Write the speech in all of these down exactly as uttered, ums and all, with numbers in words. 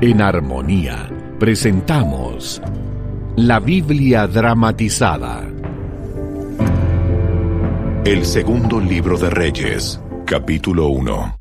En Armonía presentamos la Biblia dramatizada. El segundo libro de Reyes, capítulo uno.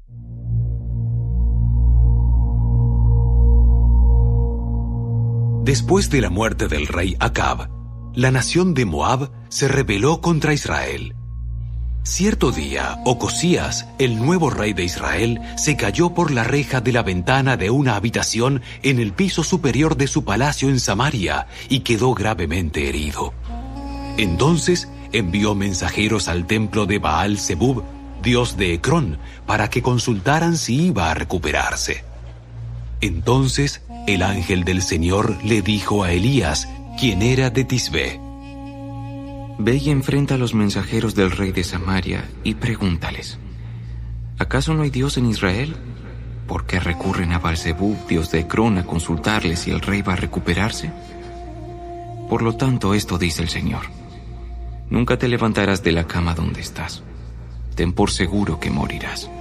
Después de la muerte del rey Acab, la nación de Moab se rebeló contra Israel. Cierto día, Ocosías, el nuevo rey de Israel, se cayó por la reja de la ventana de una habitación en el piso superior de su palacio en Samaria y quedó gravemente herido. Entonces envió mensajeros al templo de Baal-Zebub, dios de Ecrón, para que consultaran si iba a recuperarse. Entonces el ángel del Señor le dijo a Elías, quien era de Tisbé: Ve y enfrenta a los mensajeros del rey de Samaria y pregúntales: ¿acaso no hay Dios en Israel? ¿Por qué recurren a Baal-Zebub, dios de Ecrón, a consultarle si el rey va a recuperarse? Por lo tanto, esto dice el Señor: nunca te levantarás de la cama donde estás. Ten por seguro que morirás.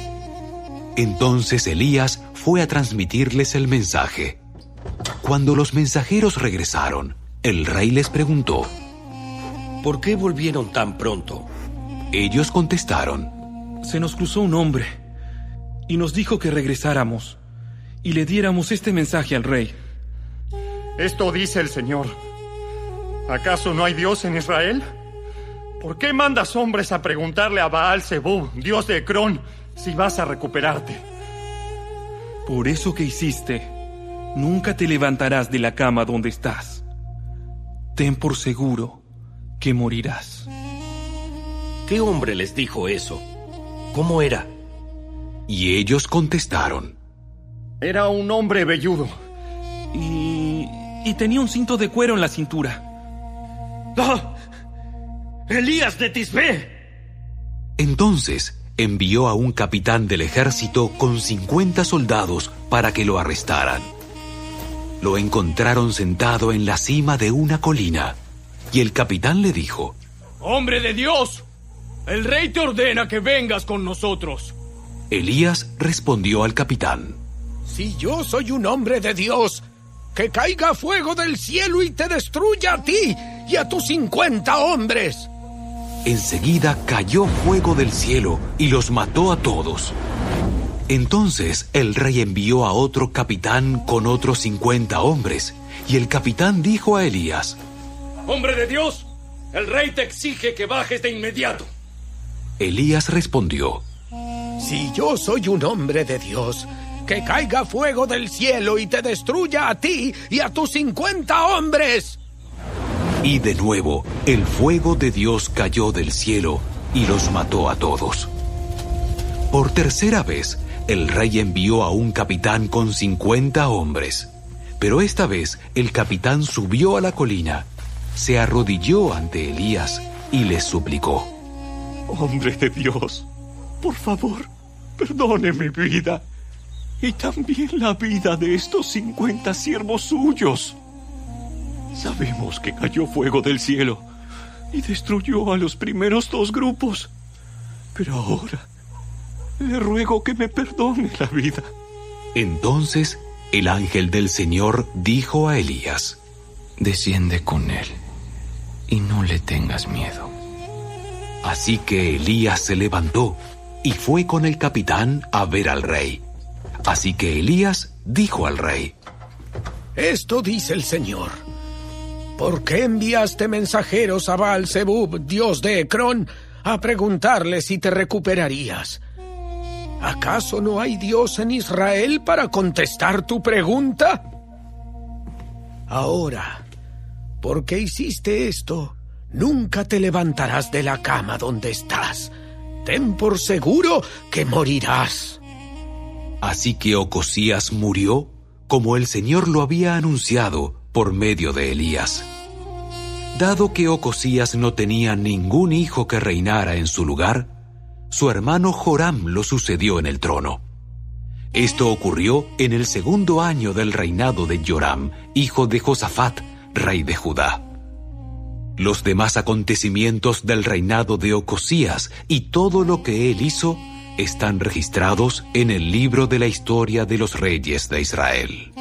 Entonces Elías fue a transmitirles el mensaje. Cuando los mensajeros regresaron, el rey les preguntó: ¿por qué volvieron tan pronto? Ellos contestaron: se nos cruzó un hombre y nos dijo que regresáramos y le diéramos este mensaje al rey. Esto dice el Señor: ¿acaso no hay Dios en Israel? ¿Por qué mandas hombres a preguntarle a Baal-Zebub, dios de Ecrón, si vas a recuperarte? Por eso que hiciste, nunca te levantarás de la cama donde estás. Ten por seguro que morirás. ¿Qué hombre les dijo eso? ¿Cómo era? Y ellos contestaron: era un hombre velludo. Y... y tenía un cinto de cuero en la cintura. ¡Ah! ¡Elías de Tisbé! Entonces envió a un capitán del ejército con cincuenta soldados para que lo arrestaran. Lo encontraron sentado en la cima de una colina, y el capitán le dijo: ¡hombre de Dios! El rey te ordena que vengas con nosotros. Elías respondió al capitán: si yo soy un hombre de Dios, que caiga fuego del cielo y te destruya a ti y a tus cincuenta hombres. Enseguida cayó fuego del cielo y los mató a todos. Entonces el rey envió a otro capitán con otros cincuenta hombres, y el capitán dijo a Elías: ¡hombre de Dios! El rey te exige que bajes de inmediato. Elías respondió: si yo soy un hombre de Dios, que caiga fuego del cielo y te destruya a ti y a tus cincuenta hombres. Y de nuevo el fuego de Dios cayó del cielo y los mató a todos. Por tercera vez el rey envió a un capitán con cincuenta hombres, pero esta vez el capitán subió a la colina, se arrodilló ante Elías y les suplicó: hombre de Dios, por favor, perdone mi vida y también la vida de estos cincuenta siervos suyos. Sabemos que cayó fuego del cielo y destruyó a los primeros dos grupos, pero ahora le ruego que me perdone la vida. Entonces el ángel del Señor dijo a Elías: desciende con él y no le tengas miedo. Así que Elías se levantó y fue con el capitán a ver al rey. Así que Elías dijo al rey: esto dice el Señor: ¿por qué enviaste mensajeros a Baal-Zebub, dios de Ecrón, a preguntarle si te recuperarías? ¿Acaso no hay Dios en Israel para contestar tu pregunta? Ahora, ¿por qué hiciste esto? Nunca te levantarás de la cama donde estás. Ten por seguro que morirás. Así que Ocosías murió como el Señor lo había anunciado por medio de Elías. Dado que Ocosías no tenía ningún hijo que reinara en su lugar, su hermano Joram lo sucedió en el trono. Esto ocurrió en el segundo año del reinado de Joram, hijo de Josafat, rey de Judá. Los demás acontecimientos del reinado de Ocosías y todo lo que él hizo, están registrados en el libro de la historia de los reyes de Israel.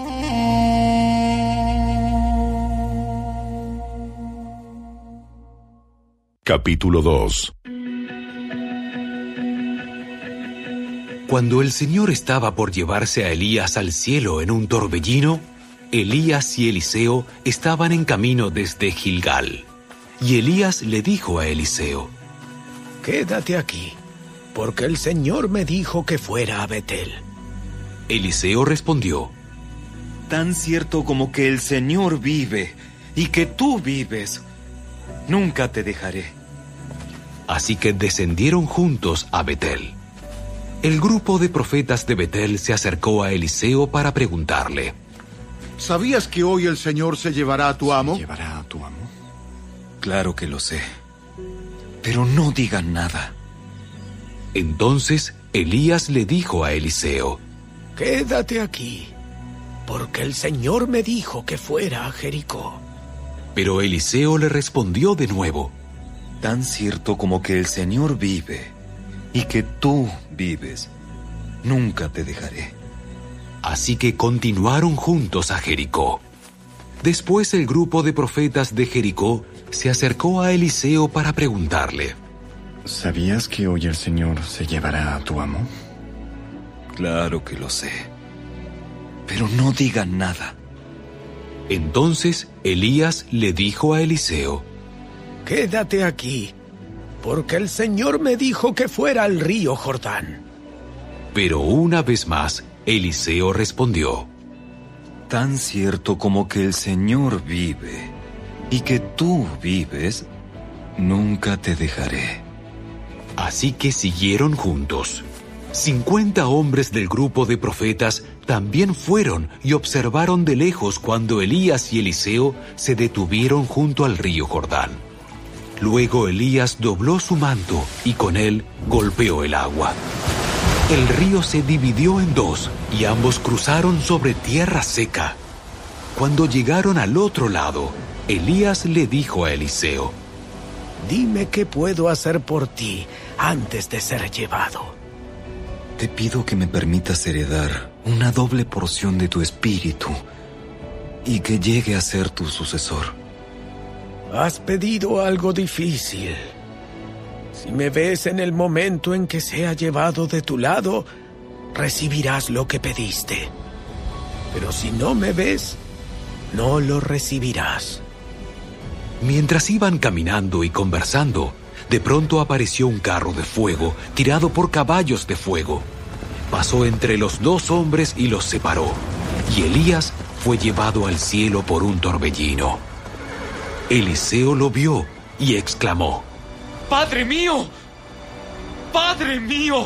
Capítulo dos. Cuando el Señor estaba por llevarse a Elías al cielo en un torbellino, Elías y Eliseo estaban en camino desde Gilgal. Y Elías le dijo a Eliseo: Quédate aquí, porque el Señor me dijo que fuera a Betel. Eliseo respondió: Tan cierto como que el Señor vive y que tú vives, nunca te dejaré. Así que descendieron juntos a Betel. El grupo de profetas de Betel se acercó a Eliseo para preguntarle: ¿Sabías que hoy el Señor se llevará a tu amo? ¿Se llevará a tu amo? Claro que lo sé, pero no digan nada. Entonces Elías le dijo a Eliseo: Quédate aquí, porque el Señor me dijo que fuera a Jericó. Pero Eliseo le respondió de nuevo: Tan cierto como que el Señor vive y que tú vives, nunca te dejaré. Así que continuaron juntos a Jericó. Después el grupo de profetas de Jericó se acercó a Eliseo para preguntarle: ¿Sabías que hoy el Señor se llevará a tu amo? Claro que lo sé, pero no digan nada. Entonces Elías le dijo a Eliseo: Quédate aquí, porque el Señor me dijo que fuera al río Jordán. Pero una vez más, Eliseo respondió: Tan cierto como que el Señor vive y que tú vives, nunca te dejaré. Así que siguieron juntos. Cincuenta hombres del grupo de profetas también fueron y observaron de lejos cuando Elías y Eliseo se detuvieron junto al río Jordán. Luego Elías dobló su manto y con él golpeó el agua. El río se dividió en dos y ambos cruzaron sobre tierra seca. Cuando llegaron al otro lado, Elías le dijo a Eliseo: Dime qué puedo hacer por ti antes de ser llevado. Te pido que me permitas heredar una doble porción de tu espíritu y que llegue a ser tu sucesor. Has pedido algo difícil. Si me ves en el momento en que sea llevado de tu lado, recibirás lo que pediste. Pero si no me ves, no lo recibirás. Mientras iban caminando y conversando, de pronto apareció un carro de fuego tirado por caballos de fuego. Pasó entre los dos hombres y los separó, y Elías fue llevado al cielo por un torbellino. Eliseo lo vio y exclamó: ¡Padre mío! ¡Padre mío!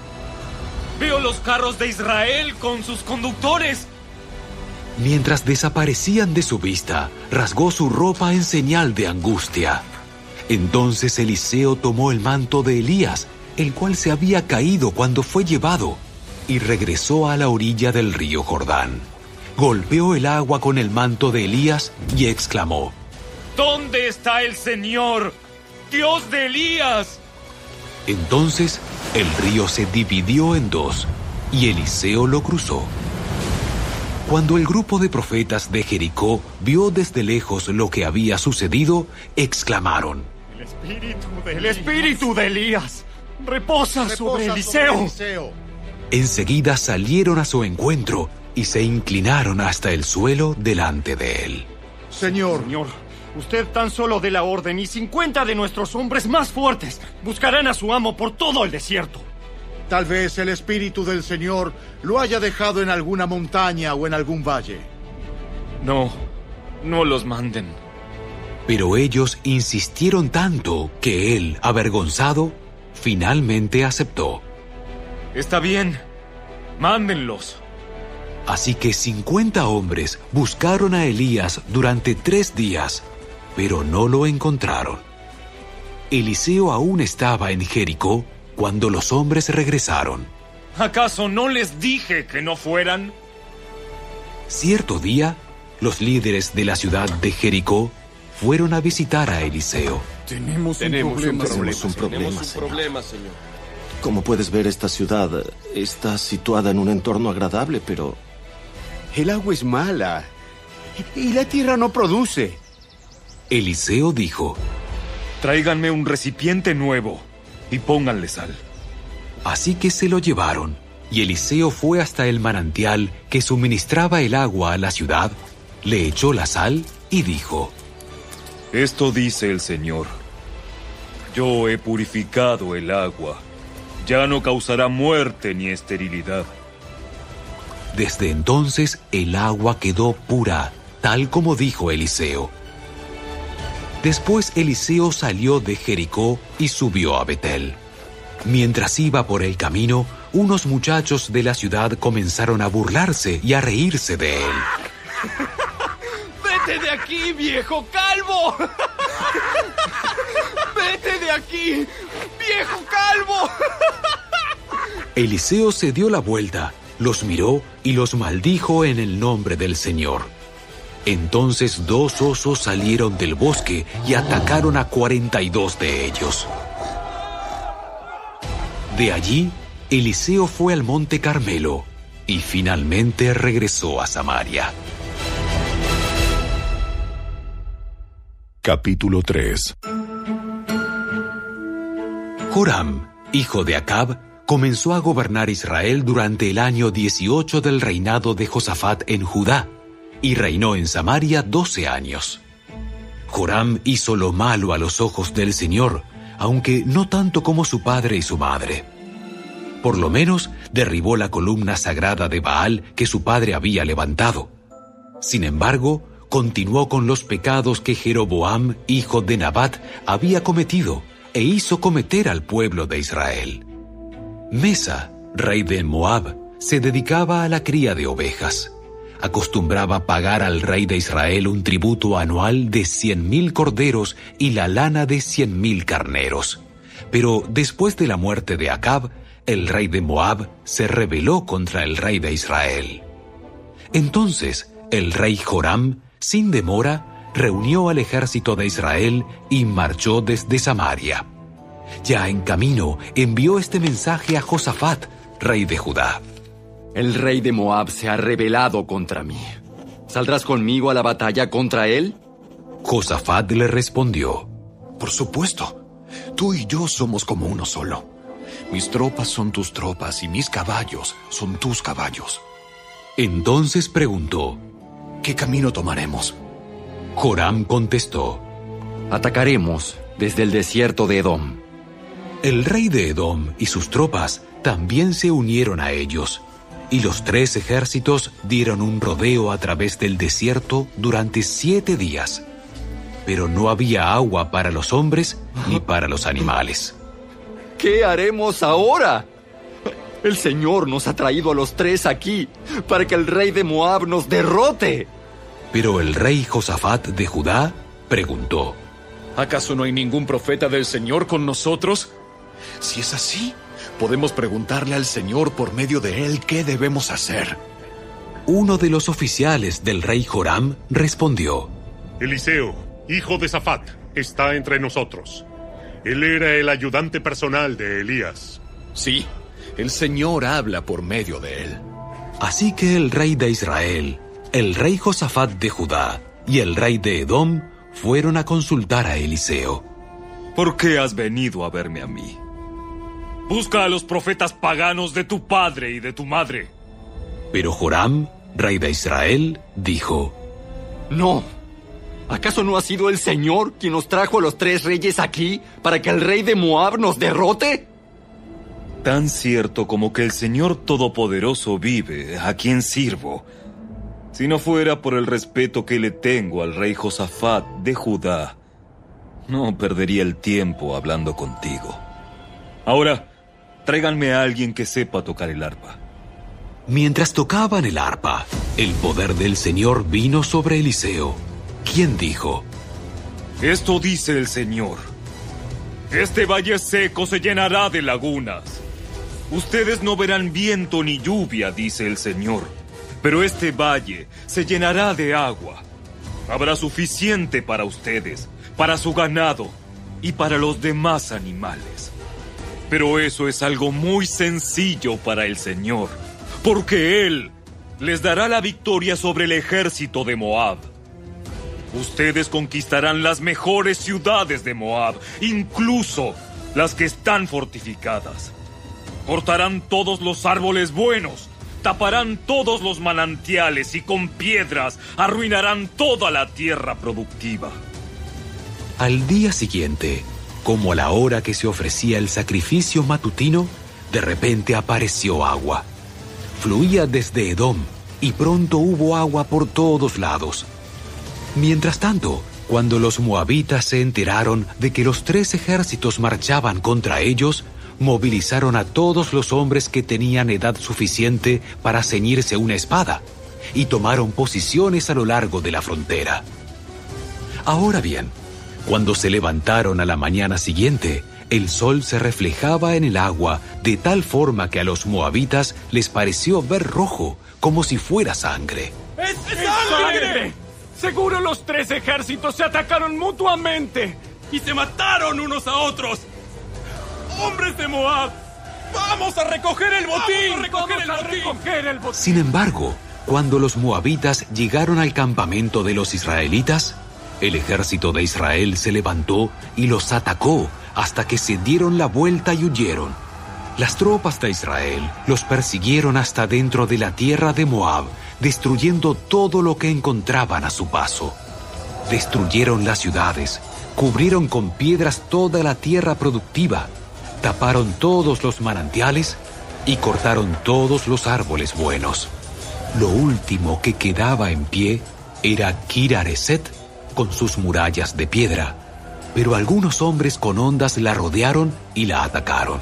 Veo los carros de Israel con sus conductores. Mientras desaparecían de su vista, rasgó su ropa en señal de angustia. Entonces Eliseo tomó el manto de Elías, el cual se había caído cuando fue llevado, y regresó a la orilla del río Jordán. Golpeó el agua con el manto de Elías y exclamó: ¿Dónde está el Señor, Dios de Elías? Entonces el río se dividió en dos, y Eliseo lo cruzó. Cuando el grupo de profetas de Jericó vio desde lejos lo que había sucedido, exclamaron: El espíritu de, el espíritu de Elías reposa, reposa sobre, Eliseo. sobre Eliseo. Enseguida salieron a su encuentro y se inclinaron hasta el suelo delante de él. Señor, Señor, usted tan solo dé la orden y cincuenta de nuestros hombres más fuertes buscarán a su amo por todo el desierto. Tal vez el espíritu del Señor lo haya dejado en alguna montaña o en algún valle. No, no los manden. Pero ellos insistieron tanto que él, avergonzado, finalmente aceptó. Está bien, mándenlos. Así que cincuenta hombres buscaron a Elías durante tres días, pero no lo encontraron. Eliseo aún estaba en Jericó cuando los hombres regresaron. ¿Acaso no les dije que no fueran? Cierto día, los líderes de la ciudad de Jericó fueron a visitar a Eliseo. Tenemos, tenemos un problema, un problema, tenemos un problema, tenemos un señor. problema, señor. Como puedes ver, esta ciudad está situada en un entorno agradable, pero... El agua es mala y la tierra no produce. Eliseo dijo: Tráiganme un recipiente nuevo y pónganle sal. Así que se lo llevaron, y Eliseo fue hasta el manantial que suministraba el agua a la ciudad, le echó la sal y dijo: Esto dice el Señor: Yo he purificado el agua, ya no causará muerte ni esterilidad. Desde entonces el agua quedó pura, tal como dijo Eliseo. Después Eliseo salió de Jericó y subió a Betel. Mientras iba por el camino, unos muchachos de la ciudad comenzaron a burlarse y a reírse de él. ¡Vete de aquí, viejo calvo! ¡Vete de aquí, viejo calvo! Eliseo se dio la vuelta, los miró y los maldijo en el nombre del Señor. Entonces dos osos salieron del bosque y atacaron a cuarenta y dos de ellos. De allí, Eliseo fue al monte Carmelo y finalmente regresó a Samaria. Capítulo tres. Joram, hijo de Acab, comenzó a gobernar Israel durante el año dieciocho del reinado de Josafat en Judá, y reinó en Samaria doce años. Joram hizo lo malo a los ojos del Señor, aunque no tanto como su padre y su madre. Por lo menos derribó la columna sagrada de Baal que su padre había levantado. Sin embargo, continuó con los pecados que Jeroboam, hijo de Nabat, había cometido e hizo cometer al pueblo de Israel. Mesa, rey de Moab, se dedicaba a la cría de ovejas. Acostumbraba pagar al rey de Israel un tributo anual de cien mil corderos y la lana de cien mil carneros. Pero después de la muerte de Acab, el rey de Moab se rebeló contra el rey de Israel. Entonces, el rey Joram, sin demora, reunió al ejército de Israel y marchó desde Samaria. Ya en camino, envió este mensaje a Josafat, rey de Judá. El rey de Moab se ha rebelado contra mí. ¿Saldrás conmigo a la batalla contra él? Josafat le respondió: Por supuesto, tú y yo somos como uno solo. Mis tropas son tus tropas y mis caballos son tus caballos. Entonces preguntó: ¿Qué camino tomaremos? Joram contestó: Atacaremos desde el desierto de Edom. El rey de Edom y sus tropas también se unieron a ellos, y los tres ejércitos dieron un rodeo a través del desierto durante siete días. Pero no había agua para los hombres ni para los animales. ¿Qué haremos ahora? El Señor nos ha traído a los tres aquí para que el rey de Moab nos derrote. Pero el rey Josafat de Judá preguntó: ¿Acaso no hay ningún profeta del Señor con nosotros? Si es así, podemos preguntarle al Señor por medio de él qué debemos hacer. Uno de los oficiales del rey Joram respondió: Eliseo, hijo de Safat, está entre nosotros. Él era el ayudante personal de Elías. Sí, el Señor habla por medio de él. Así que el rey de Israel, el rey Josafat de Judá y el rey de Edom fueron a consultar a Eliseo. ¿Por qué has venido a verme a mí? Busca a los profetas paganos de tu padre y de tu madre. Pero Joram, rey de Israel, dijo: No. ¿Acaso no ha sido el Señor quien nos trajo a los tres reyes aquí para que el rey de Moab nos derrote? Tan cierto como que el Señor Todopoderoso vive, a quien sirvo. Si no fuera por el respeto que le tengo al rey Josafat de Judá, no perdería el tiempo hablando contigo. Ahora, tráiganme a alguien que sepa tocar el arpa. Mientras tocaban el arpa, el poder del Señor vino sobre Eliseo, quien dijo: Esto dice el Señor: Este valle seco se llenará de lagunas. Ustedes no verán viento ni lluvia, dice el Señor, pero este valle se llenará de agua. Habrá suficiente para ustedes, para su ganado y para los demás animales. Pero eso es algo muy sencillo para el Señor, porque Él les dará la victoria sobre el ejército de Moab. Ustedes conquistarán las mejores ciudades de Moab, incluso las que están fortificadas. Cortarán todos los árboles buenos, taparán todos los manantiales y con piedras arruinarán toda la tierra productiva. Al día siguiente, como a la hora que se ofrecía el sacrificio matutino, de repente apareció agua. Fluía desde Edom y pronto hubo agua por todos lados. Mientras tanto, cuando los moabitas se enteraron de que los tres ejércitos marchaban contra ellos, movilizaron a todos los hombres que tenían edad suficiente para ceñirse una espada y tomaron posiciones a lo largo de la frontera. Ahora bien, cuando se levantaron a la mañana siguiente, el sol se reflejaba en el agua de tal forma que a los moabitas les pareció ver rojo, como si fuera sangre. ¡Es sangre! Seguro los tres ejércitos se atacaron mutuamente y se mataron unos a otros. ¡Hombres de Moab! ¡Vamos a recoger el botín! ¡Vamos a recoger, el, a botín. recoger el botín! Sin embargo, cuando los moabitas llegaron al campamento de los israelitas, el ejército de Israel se levantó y los atacó hasta que se dieron la vuelta y huyeron. Las tropas de Israel los persiguieron hasta dentro de la tierra de Moab, destruyendo todo lo que encontraban a su paso. Destruyeron las ciudades, cubrieron con piedras toda la tierra productiva, taparon todos los manantiales y cortaron todos los árboles buenos. Lo último que quedaba en pie era Kir-Hareset con sus murallas de piedra, pero algunos hombres con hondas la rodearon y la atacaron.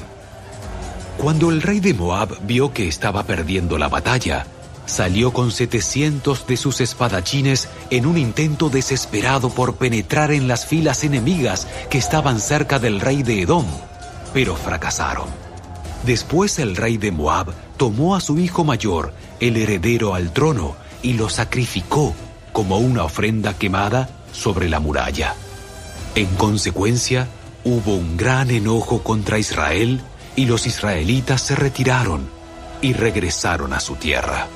Cuando el rey de Moab vio que estaba perdiendo la batalla, salió con setecientos de sus espadachines en un intento desesperado por penetrar en las filas enemigas que estaban cerca del rey de Edom, pero fracasaron. Después el rey de Moab tomó a su hijo mayor, el heredero al trono, y lo sacrificó como una ofrenda quemada sobre la muralla. En consecuencia, hubo un gran enojo contra Israel y los israelitas se retiraron y regresaron a su tierra.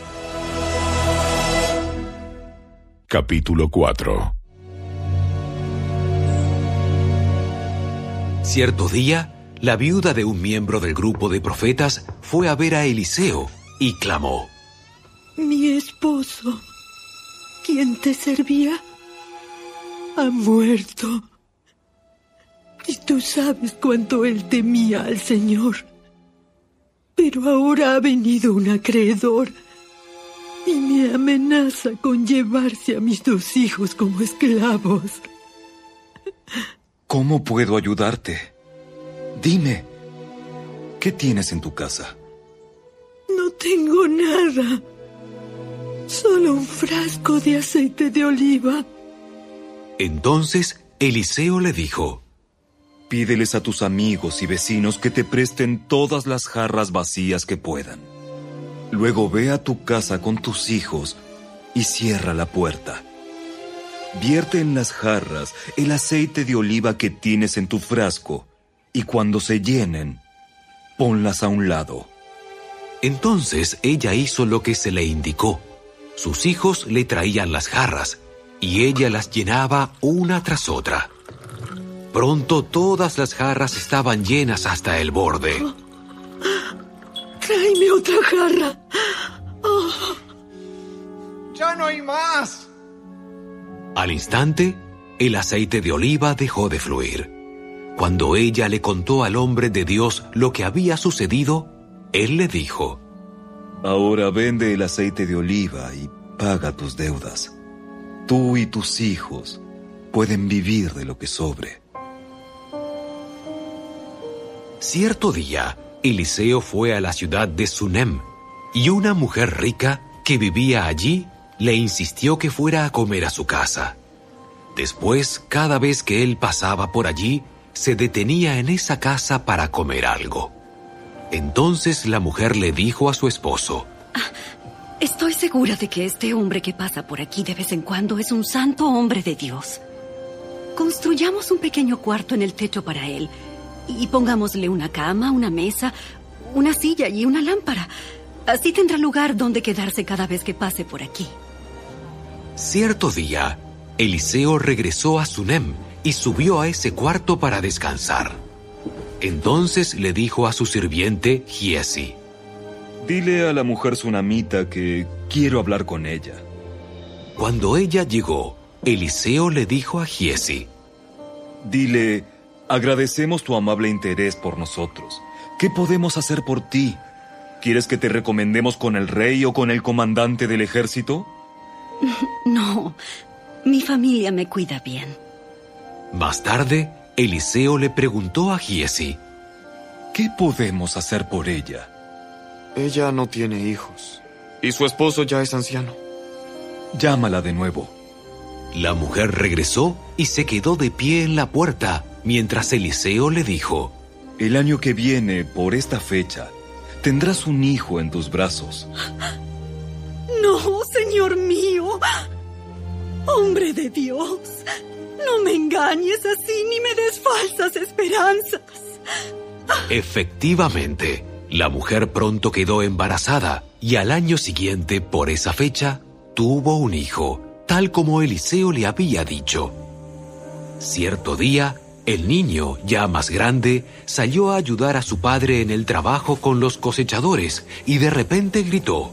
Capítulo cuatro. Cierto día, la viuda de un miembro del grupo de profetas fue a ver a Eliseo y clamó: Mi esposo, quien te servía, ha muerto. Y tú sabes cuánto él temía al Señor. Pero ahora ha venido un acreedor y me amenaza con llevarse a mis dos hijos como esclavos. ¿Cómo puedo ayudarte? Dime, ¿qué tienes en tu casa? No tengo nada. Solo un frasco de aceite de oliva. Entonces Eliseo le dijo: Pídeles a tus amigos y vecinos que te presten todas las jarras vacías que puedan. Luego ve a tu casa con tus hijos y cierra la puerta. Vierte en las jarras el aceite de oliva que tienes en tu frasco y cuando se llenen, ponlas a un lado. Entonces ella hizo lo que se le indicó. Sus hijos le traían las jarras y ella las llenaba una tras otra. Pronto todas las jarras estaban llenas hasta el borde. Oh. ¡Tráeme otra jarra! Oh. ¡Ya no hay más! Al instante, el aceite de oliva dejó de fluir. Cuando ella le contó al hombre de Dios lo que había sucedido, él le dijo: Ahora vende el aceite de oliva y paga tus deudas. Tú y tus hijos pueden vivir de lo que sobre. Cierto día, Eliseo fue a la ciudad de Sunem, y una mujer rica que vivía allí le insistió que fuera a comer a su casa. Después, cada vez que él pasaba por allí, se detenía en esa casa para comer algo. Entonces la mujer le dijo a su esposo: ah, Estoy segura de que este hombre que pasa por aquí de vez en cuando es un santo hombre de Dios. Construyamos un pequeño cuarto en el techo para él Y pongámosle una cama, una mesa, una silla y una lámpara. Así tendrá lugar donde quedarse cada vez que pase por aquí. Cierto día, Eliseo regresó a Sunem y subió a ese cuarto para descansar. Entonces le dijo a su sirviente Giesi: Dile a la mujer sunamita que quiero hablar con ella. Cuando ella llegó, Eliseo le dijo a Giesi: Dile, agradecemos tu amable interés por nosotros. ¿Qué podemos hacer por ti? ¿Quieres que te recomendemos con el rey o con el comandante del ejército? No, mi familia me cuida bien. Más tarde, Eliseo le preguntó a Giesi: ¿Qué podemos hacer por ella? Ella no tiene hijos, y su esposo ya es anciano. Llámala de nuevo. La mujer regresó y se quedó de pie en la puerta, mientras Eliseo le dijo: El año que viene, por esta fecha, tendrás un hijo en tus brazos. No, señor mío. Hombre de Dios, no me engañes así ni me des falsas esperanzas. Efectivamente, la mujer pronto quedó embarazada y al año siguiente, por esa fecha, tuvo un hijo, tal como Eliseo le había dicho. Cierto día, el niño, ya más grande, salió a ayudar a su padre en el trabajo con los cosechadores y de repente gritó: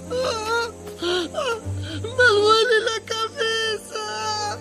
¡Me duele la cabeza!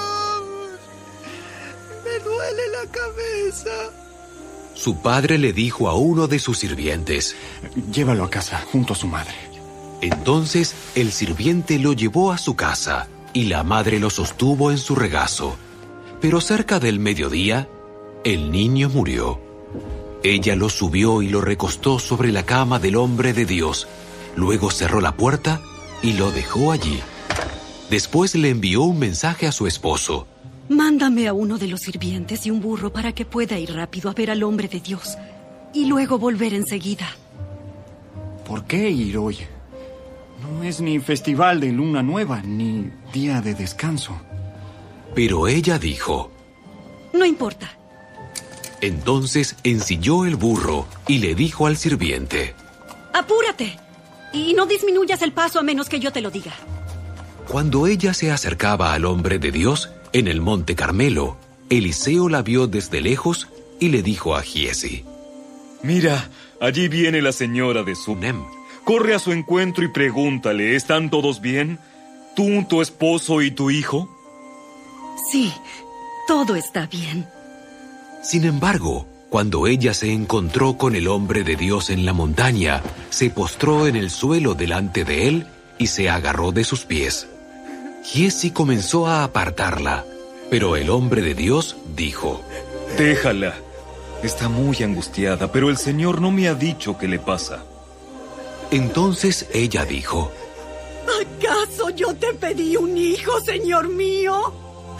¡Me duele la cabeza! Su padre le dijo a uno de sus sirvientes: Llévalo a casa, junto a su madre. Entonces el sirviente lo llevó a su casa y la madre lo sostuvo en su regazo. Pero cerca del mediodía, el niño murió. Ella lo subió y lo recostó sobre la cama del hombre de Dios. Luego cerró la puerta y lo dejó allí. Después le envió un mensaje a su esposo: Mándame a uno de los sirvientes y un burro para que pueda ir rápido a ver al hombre de Dios y luego volver enseguida. ¿Por qué ir hoy? No es ni festival de luna nueva, ni día de descanso. Pero ella dijo: No importa. Entonces ensilló el burro y le dijo al sirviente: ¡Apúrate! Y no disminuyas el paso a menos que yo te lo diga. Cuando ella se acercaba al hombre de Dios en el monte Carmelo, Eliseo la vio desde lejos y le dijo a Giesi: Mira, allí viene la señora de Sunem. Corre a su encuentro y pregúntale, ¿están todos bien? ¿Tú, tu esposo y tu hijo? Sí, todo está bien. Sin embargo, cuando ella se encontró con el hombre de Dios en la montaña, se postró en el suelo delante de él y se agarró de sus pies. Giesi comenzó a apartarla, pero el hombre de Dios dijo: Déjala. Está muy angustiada, pero el Señor no me ha dicho qué le pasa. Entonces ella dijo: ¿Acaso yo te pedí un hijo, señor mío?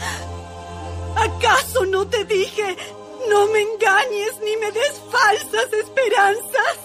¿Acaso no te dije, no me engañes ni me des falsas esperanzas?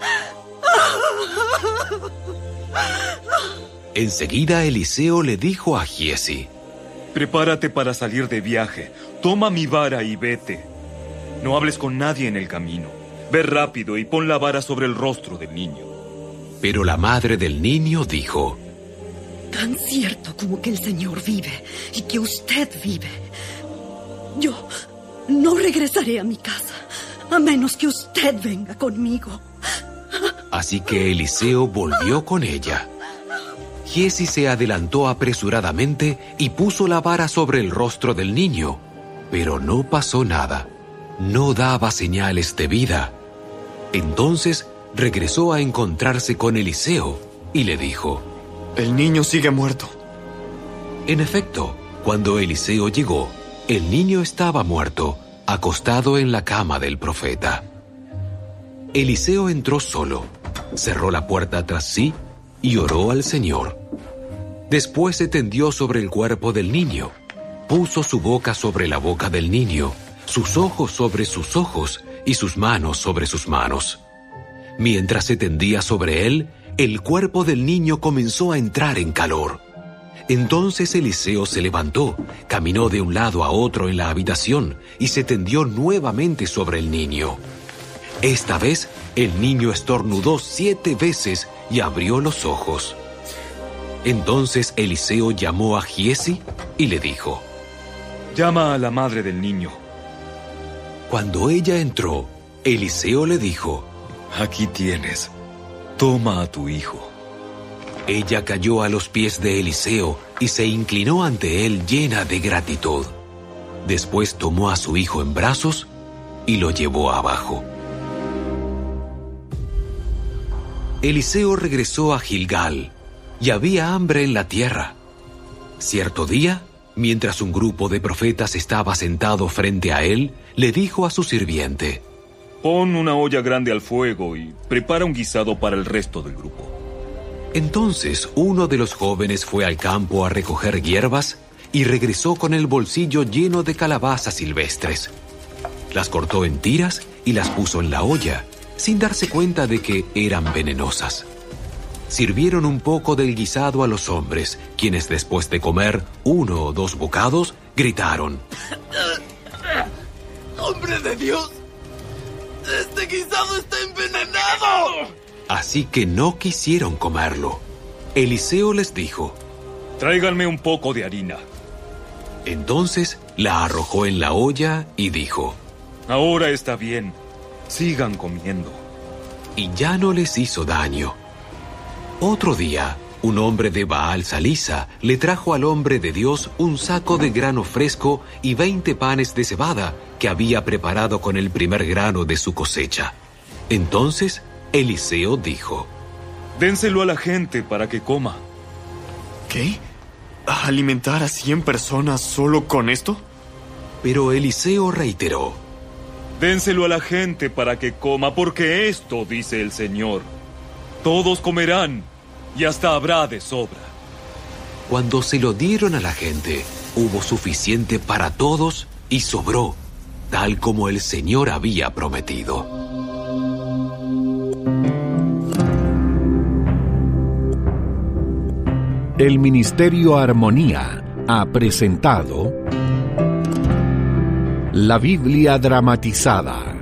Enseguida Eliseo le dijo a Giesi: Prepárate para salir de viaje. Toma mi vara y vete. No hables con nadie en el camino. Ve rápido y pon la vara sobre el rostro del niño. Pero la madre del niño dijo: Tan cierto como que el Señor vive y que usted vive, yo no regresaré a mi casa a menos que usted venga conmigo. Así que Eliseo volvió con ella. Giesi se adelantó apresuradamente y puso la vara sobre el rostro del niño, pero no pasó nada. No daba señales de vida. Entonces regresó a encontrarse con Eliseo y le dijo: El niño sigue muerto. En efecto, cuando Eliseo llegó, el niño estaba muerto, acostado en la cama del profeta. Eliseo entró solo, cerró la puerta tras sí y oró al Señor. Después se tendió sobre el cuerpo del niño, puso su boca sobre la boca del niño, sus ojos sobre sus ojos y sus manos sobre sus manos. Mientras se tendía sobre él, el cuerpo del niño comenzó a entrar en calor. Entonces Eliseo se levantó, caminó de un lado a otro en la habitación y se tendió nuevamente sobre el niño. Esta vez, el niño estornudó siete veces y abrió los ojos. Entonces Eliseo llamó a Giezi y le dijo: «Llama a la madre del niño». Cuando ella entró, Eliseo le dijo: «Aquí tienes. Toma a tu hijo». Ella cayó a los pies de Eliseo y se inclinó ante él llena de gratitud. Después tomó a su hijo en brazos y lo llevó abajo. Eliseo regresó a Gilgal y había hambre en la tierra. Cierto día, mientras un grupo de profetas estaba sentado frente a él, le dijo a su sirviente: «Pon una olla grande al fuego y prepara un guisado para el resto del grupo». Entonces uno de los jóvenes fue al campo a recoger hierbas y regresó con el bolsillo lleno de calabazas silvestres. Las cortó en tiras y las puso en la olla, sin darse cuenta de que eran venenosas. Sirvieron un poco del guisado a los hombres, quienes después de comer uno o dos bocados, gritaron: ¡Hombre de Dios! ¡Este guisado está envenenado! Así que no quisieron comerlo. Eliseo les dijo: «Tráiganme un poco de harina». Entonces la arrojó en la olla y dijo: «Ahora está bien, sigan comiendo». Y ya no les hizo daño. Otro día, un hombre de Baal Salisa le trajo al hombre de Dios un saco de grano fresco y veinte panes de cebada que había preparado con el primer grano de su cosecha. Entonces Eliseo dijo: «Dénselo a la gente para que coma». ¿Qué? ¿Alimentar a cien personas solo con esto? Pero Eliseo reiteró: «Dénselo a la gente para que coma, porque esto dice el Señor: todos comerán y hasta habrá de sobra». Cuando se lo dieron a la gente, hubo suficiente para todos y sobró, tal como el Señor había prometido. El Ministerio Armonía ha presentado La Biblia dramatizada.